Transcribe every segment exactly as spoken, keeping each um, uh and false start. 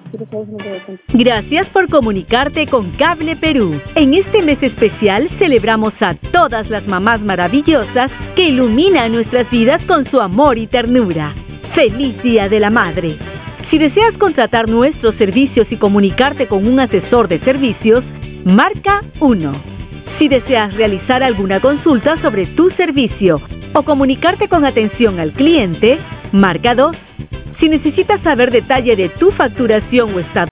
Quiero saber si me doy cuenta. Gracias por comunicarte con Cable Perú. En este mes especial celebramos a todas las mamás maravillosas que iluminan nuestras vidas con su amor y ternura. ¡Feliz Día de la Madre! Si deseas contratar nuestros servicios y comunicarte con un asesor de servicios, marca uno. Si deseas realizar alguna consulta sobre tu servicio o comunicarte con atención al cliente, marca dos. Si necesitas saber detalle de tu facturación o estado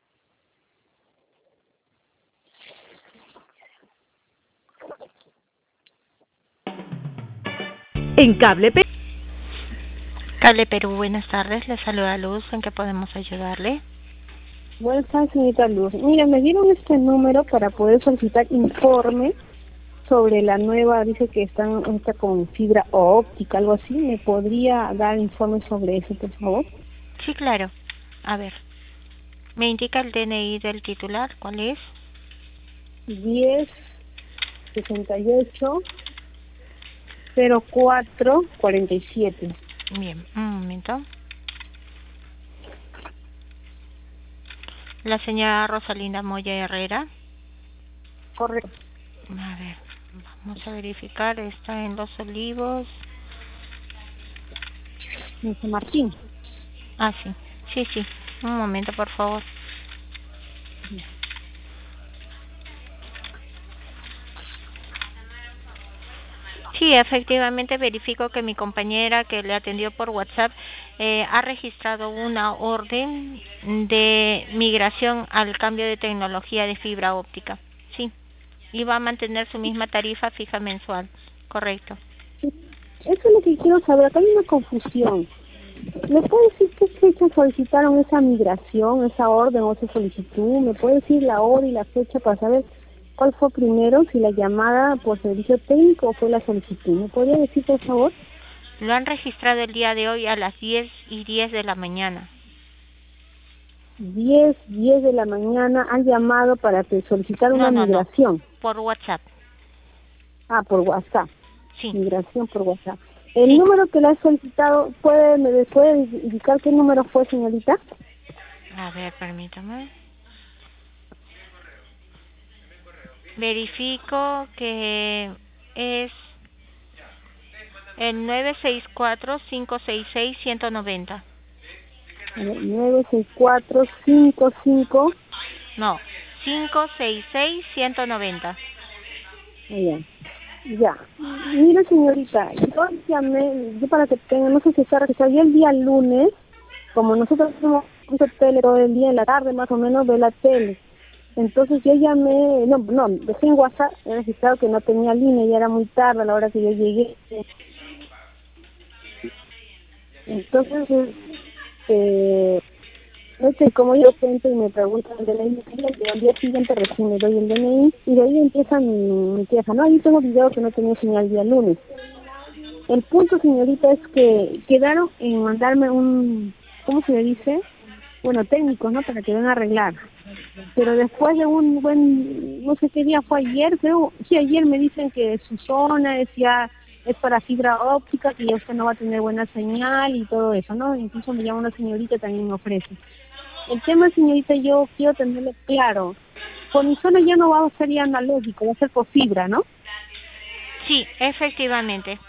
en Cable Perú. Cable Perú, buenas tardes. Le saluda Luz. ¿En qué podemos ayudarle? Buenas tardes, señorita Luz. Mira, me dieron este número para poder solicitar informe sobre la nueva, dice que están está con fibra óptica, algo así. ¿Me podría dar informe sobre eso, por favor? Sí, claro. A ver, ¿me indica el D N I del titular? ¿Cuál es? diez sesenta y ocho cero cuatro cuarenta y siete. Bien, un momento. La señora Rosalinda Moya Herrera. Correcto. A ver, vamos a verificar. Está en Los Olivos. mister Martín. Ah, sí. Sí, sí. Un momento, por favor. Sí, efectivamente verifico que mi compañera que le atendió por WhatsApp eh, ha registrado una orden de migración al cambio de tecnología de fibra óptica. Sí, y va a mantener su misma tarifa fija mensual. Correcto. Sí. Eso es lo que quiero saber. Acá hay una confusión. ¿Me puede decir qué fecha solicitaron esa migración, esa orden o esa solicitud? ¿Me puede decir la hora y la fecha para saber cuál fue primero, si la llamada por servicio técnico o fue la solicitud? ¿Me podría decir, por favor? Lo han registrado el día de hoy a las diez y diez de la mañana. diez, diez de la mañana han llamado para que solicitar una no, no, migración. No, por WhatsApp. Ah, por WhatsApp. Sí. Migración por WhatsApp. El Sí. número que le ha solicitado, ¿puede, ¿me puede indicar qué número fue, señorita? A ver, permítame. Verifico que es el nueve seis cuatro, cinco seis seis, uno cero nueve cero. nueve seis cuatro, cinco cinco. No, cinco seis seis, uno cero nueve cero. Ya. Ya. Mira, señorita, yo llamé, yo para que tenga, no sé si está registrado, yo el día lunes, como nosotros hacemos mucho tele todo el día, en la tarde más o menos, ve la tele. Entonces yo llamé, no, no, dejé en WhatsApp, he registrado que no tenía línea, ya era muy tarde a la hora que yo llegué. Entonces, eh, no sé, como yo cuento y me preguntan el D N I, y al día siguiente recién me doy el D N I y de ahí empieza mi, mi queja. No, ahí tengo video que no tenía señal el día lunes. El punto, señorita, es que quedaron en mandarme un, ¿cómo se le dice? Bueno, técnicos, ¿no? Para que vengan a arreglar. Pero después de un buen, no sé qué día fue ayer, creo, sí, ayer me dicen que su zona es ya, es para fibra óptica, que ya usted no va a tener buena señal y todo eso, ¿no? Incluso me llama una señorita también me ofrece. El tema, señorita, yo quiero tenerlo claro. Por mi zona ya no va a ser ya analógico, va a ser por fibra, ¿no? Sí, efectivamente.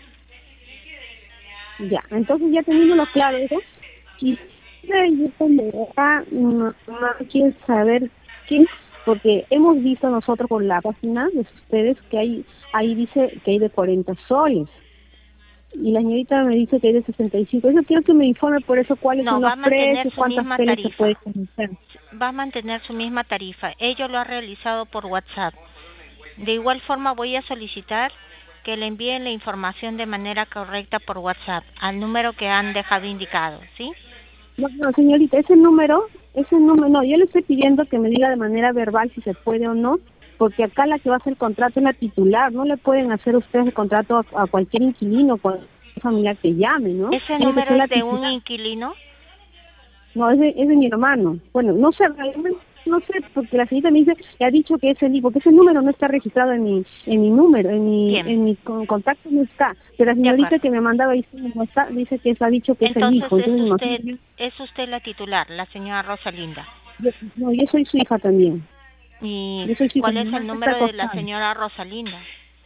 Ya, entonces ya teniéndolo claro eso, y yo como acá no, no quiero saber qué, porque hemos visto nosotros por la página de ustedes que hay, ahí dice que hay de cuarenta soles. Y la señorita me dice que hay de sesenta y cinco. Eso quiero que me informe por eso cuáles No, son va los a mantener precios, su cuántas misma teles se tarifa. puede comunicar. Va a mantener su misma tarifa. Ello lo ha realizado por WhatsApp. De igual forma voy a solicitar que le envíen la información de manera correcta por WhatsApp al número que han dejado indicado, ¿sí? No, no, señorita, ese número, ese número, no, yo le estoy pidiendo que me diga de manera verbal si se puede o no, porque acá la que va a hacer el contrato es la titular, no le pueden hacer ustedes el contrato a, a cualquier inquilino, cualquier familiar que llame, ¿no? ¿Ese Tiene que número ser la es de un titular. inquilino? No, es de, es de mi hermano. Bueno, no sé realmente no sé, porque la señorita me dice, le ha dicho que es el hijo, porque ese número no está registrado en mi, en mi número, en mi, Bien. en mi con- contacto no está, pero la De señorita acuerdo. que me mandaba dice, no está, dice que eso ha dicho que es el Entonces hijo, es entonces usted, imagínate, es usted la titular, la señora Rosalinda. yo, no, yo soy su hija también, ¿Y yo soy su hija, cuál mi es mamá el está número de la acostada. señora Rosalinda?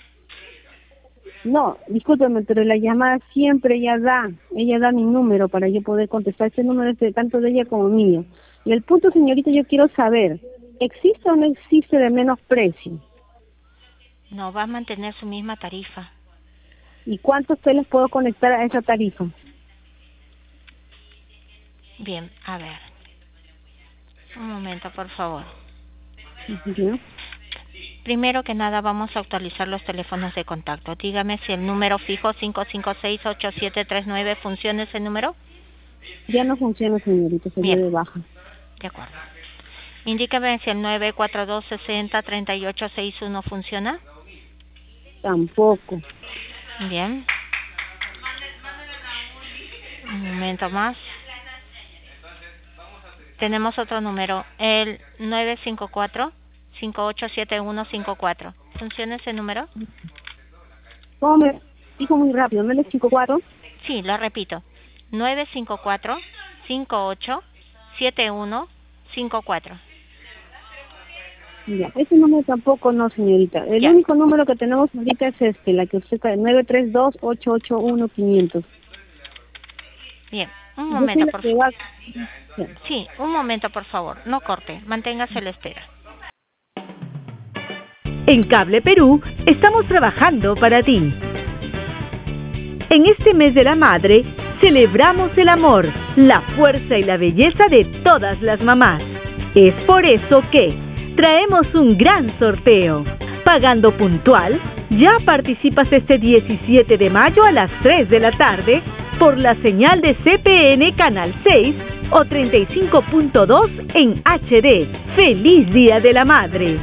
No, discúlpeme, pero la llamada siempre ella da, ella da mi número para yo poder contestar. Este número es de, tanto de ella como mío. Y el punto, señorita, yo quiero saber, ¿existe o no existe de menos precio? No, va a mantener su misma tarifa. ¿Y cuántos teles puedo conectar a esa tarifa? Bien, a ver. Un momento, por favor. ¿Ya? Primero que nada vamos a actualizar los teléfonos de contacto. Dígame si el número fijo cinco cinco seis ocho siete tres nueve funciona ese número. Ya no funciona, señorita, se dio Bien, de baja. de acuerdo. Indíqueme si el nueve cuatro dos sesenta treinta y ocho sesenta y uno funciona. Tampoco. Bien. Un momento más. Tenemos otro número, el nueve cinco cuatro cinco ocho siete uno cinco cuatro. ¿Funciona ese número? ¿Cómo me dijo muy rápido? ¿No le cinco cuatro? Sí, lo repito. nueve cinco cuatro cinco ocho siete uno cinco cuatro. Ya, ese número tampoco no, señorita. El Ya. único número que tenemos ahorita es este, la que usted está, nueve tres dos ocho ocho uno quinientos. Bien, un Yo soy momento, la por que favor. va. Ya. Sí, un momento, por favor. No corte. Manténgase a la espera. En Cable Perú estamos trabajando para ti. En este mes de la madre, celebramos el amor, la fuerza y la belleza de todas las mamás. Es por eso que traemos un gran sorteo. Pagando puntual, ya participas este diecisiete de mayo a las tres de la tarde por la señal de C P N Canal seis o treinta y cinco punto dos en H D. ¡Feliz Día de la Madre!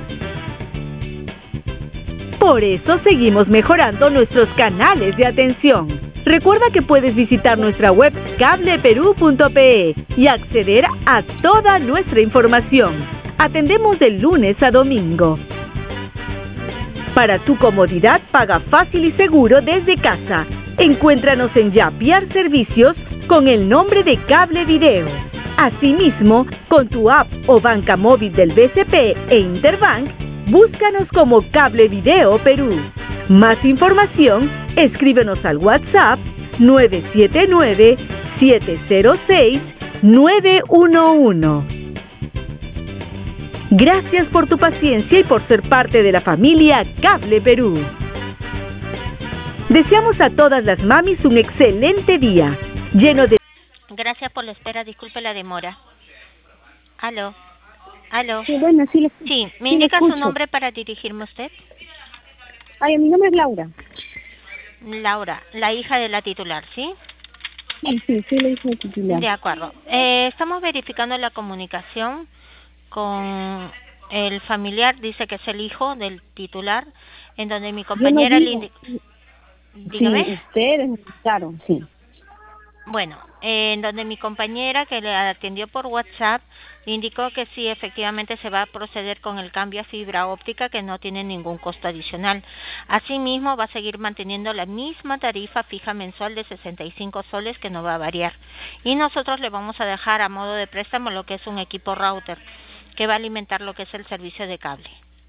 Por eso seguimos mejorando nuestros canales de atención. Recuerda que puedes visitar nuestra web cable perú punto pe y acceder a toda nuestra información. Atendemos de lunes a domingo. Para tu comodidad, paga fácil y seguro desde casa. Encuéntranos en Yapiar Servicios con el nombre de Cable Video. Asimismo, con tu app o banca móvil del B C P e Interbank, búscanos como Cable Video Perú. Más información, escríbenos al WhatsApp nueve siete nueve siete cero seis nueve uno uno. Gracias por tu paciencia y por ser parte de la familia Cable Perú. Deseamos a todas las mamis un excelente día, lleno de... Gracias por la espera. Disculpe la demora. Aló. Aló. Sí, bueno, sí, le, Sí, ¿me sí le indica su escucho. nombre para dirigirme a usted? Ay, mi nombre es Laura. Laura, la hija de la titular, ¿sí? Sí, sí, sí, le hice el titular. De acuerdo. Eh, estamos verificando la comunicación con el familiar, dice que es el hijo del titular, en donde mi compañera Yo le no indi- digo, Dígame. sí, ustedes me invitaron, sí. Bueno, eh, en donde mi compañera que le atendió por WhatsApp indicó que sí, efectivamente se va a proceder con el cambio a fibra óptica que no tiene ningún costo adicional. Asimismo, va a seguir manteniendo la misma tarifa fija mensual de sesenta y cinco soles que no va a variar. Y nosotros le vamos a dejar a modo de préstamo lo que es un equipo router que va a alimentar lo que es el servicio de cable.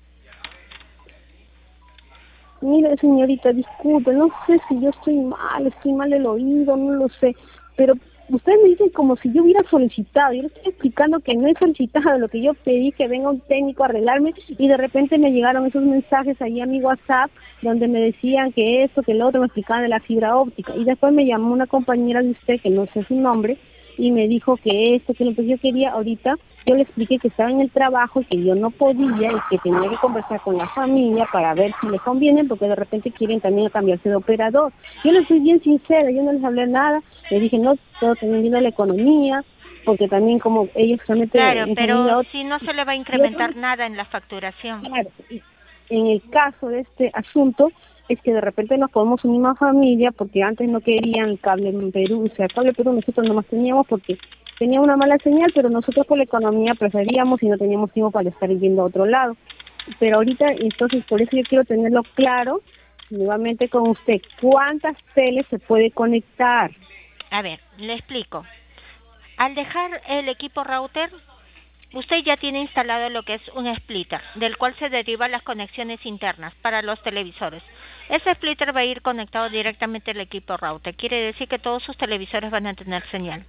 Mire, señorita, disculpe, no sé si yo estoy mal, estoy mal el oído, no lo sé, pero usted me dice como si yo hubiera solicitado. Yo le estoy explicando que no he solicitado lo que yo pedí, que venga un técnico a arreglarme, y de repente me llegaron esos mensajes ahí a mi WhatsApp donde me decían que esto, que lo otro, me explicaban de la fibra óptica. Y después me llamó una compañera de usted, que no sé su nombre, y me dijo que esto, que lo que yo quería ahorita, yo le expliqué que estaba en el trabajo y que yo no podía y que tenía que conversar con la familia para ver si les conviene, porque de repente quieren también cambiarse de operador. Yo les soy bien sincera, yo no les hablé nada, les dije, no, todo también viendo la economía, porque también como ellos solamente... Claro, en pero familia, si no se le va a incrementar yo- nada en la facturación. Claro, y en el caso de este asunto, es que de repente nos podemos unir más familia, porque antes no querían Cable en Perú, o sea, Cable Perú nosotros nomás teníamos porque tenía una mala señal, pero nosotros por la economía preferíamos y no teníamos tiempo para estar yendo a otro lado. Pero ahorita, entonces, por eso yo quiero tenerlo claro, nuevamente con usted, ¿cuántas teles se puede conectar? A ver, le explico. Al dejar el equipo router, usted ya tiene instalado lo que es un splitter, del cual se derivan las conexiones internas para los televisores. Ese splitter va a ir conectado directamente al equipo router. Quiere decir que todos sus televisores van a tener señal.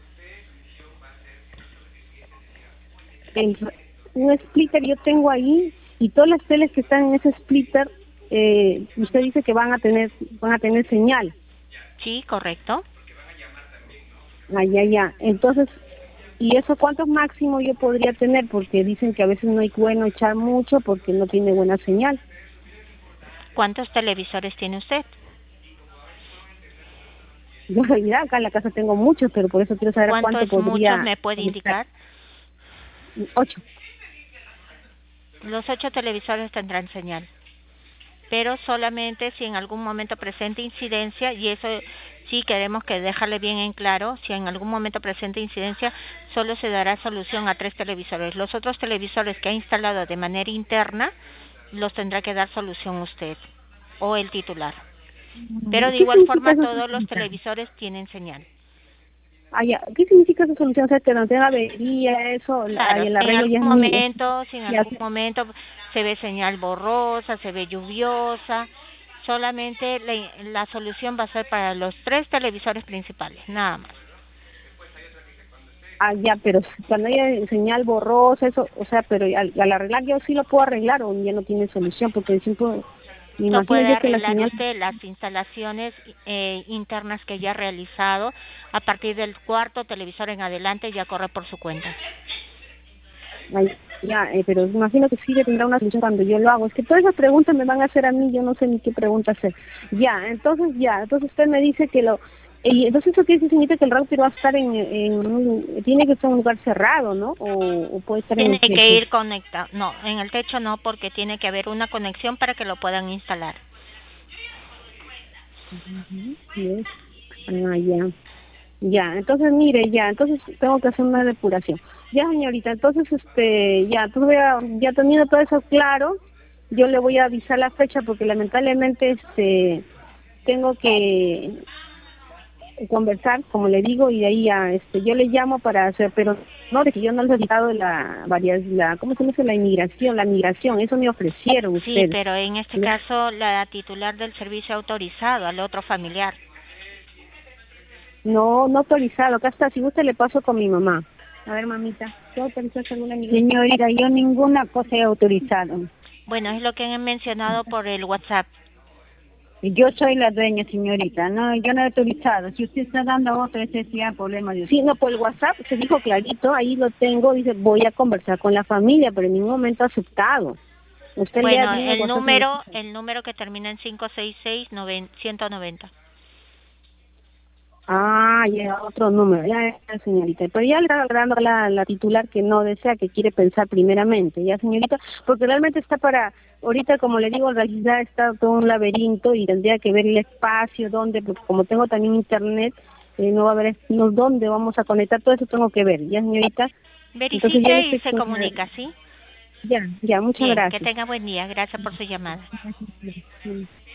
El, un splitter yo tengo ahí y todas las teles que están en ese splitter, eh, usted dice que van a tener van a tener señal. Sí, correcto. Ah, ya, ya. Entonces, ¿y eso cuántos máximo yo podría tener? Porque dicen que a veces no hay bueno echar mucho porque no tiene buena señal. ¿Cuántos televisores tiene usted? Yo en realidad acá en la casa tengo muchos, pero por eso quiero saber ¿Cuánto cuánto es podría... mucho? ¿Me puede indicar? Ocho. Los ocho televisores tendrán señal, pero solamente si en algún momento presenta incidencia, y eso sí queremos que dejarle bien en claro, si en algún momento presenta incidencia, solo se dará solución a tres televisores. Los otros televisores que ha instalado de manera interna, los tendrá que dar solución usted o el titular. Pero de ¿Qué igual significa forma esa todos los solución? televisores tienen señal. Ah, ya. ¿Qué significa esa solución? O sea, que no tenga avería, eso, la- Claro, y el si en arreglo ya algún es mi... momento, si en Ya, algún momento se ve señal borrosa, se ve lluviosa, solamente la, la solución va a ser para los tres televisores principales, nada más. ah, ya, pero cuando haya señal borrosa, eso, o sea, pero al, al arreglar yo sí lo puedo arreglar o ya no tiene solución, porque siempre, me Lo imagino puede yo que la arreglar señal... usted las instalaciones eh, internas que ya ha realizado. A partir del cuarto televisor en adelante ya corre por su cuenta. Ay, ya, eh, pero imagino que sí que tendrá una solución cuando yo lo hago. Es que todas esas preguntas me van a hacer a mí, yo no sé ni qué pregunta hacer. Ya, entonces ya, entonces usted me dice que lo... Y entonces eso quiere decir, señorita, que el router va a estar en, en un... Tiene que estar en un lugar cerrado, ¿no? O, o puede estar en Tiene el que techo. ir conectado. No, en el techo no, porque tiene que haber una conexión para que lo puedan instalar. Ujú, sí. Ah, ya. Ya, entonces mire, ya, entonces tengo que hacer una depuración. Ya, señorita, entonces, este, ya, entonces voy a, ya teniendo todo eso claro, yo le voy a avisar la fecha porque lamentablemente, este, tengo que conversar, como le digo, y de ahí ya, este, yo le llamo para hacer, pero no, de que yo no les he dado la, varias, la, ¿cómo se dice? La inmigración, la migración, eso me ofrecieron Sí, ustedes. pero en este ¿Ya? caso la titular del servicio ha autorizado al otro familiar. No, no autorizado, acá está, si gusta le paso con mi mamá. A ver, mamita, ¿tú autorizaste alguna migración? Señorita, yo ninguna cosa he autorizado. Bueno, es lo que han mencionado por el WhatsApp. Yo soy la dueña, señorita. No, yo no he autorizado. Si usted está dando a otro, ese es ya problema de usted. Sí, no, por el WhatsApp se dijo clarito, ahí lo tengo, dice, voy a conversar con la familia, pero en ningún momento ha aceptado. Usted lea Bueno, bien el el WhatsApp. número, el número que termina en cinco seis seis ciento noventa. Ah, ya, otro número, ya, ya, señorita. Pero ya le está dando a la, la titular que no desea, que quiere pensar primeramente, ya, señorita, porque realmente está para, ahorita, como le digo, en realidad está todo un laberinto y tendría que ver el espacio, dónde, porque como tengo también internet, eh, no va a haber, no, dónde vamos a conectar, todo eso tengo que ver, ya, señorita. Entonces yo Verifique le y estoy... se comunica, ¿sí? Ya, ya, muchas Bien, que gracias. tenga buen día. Gracias por su llamada. Mm.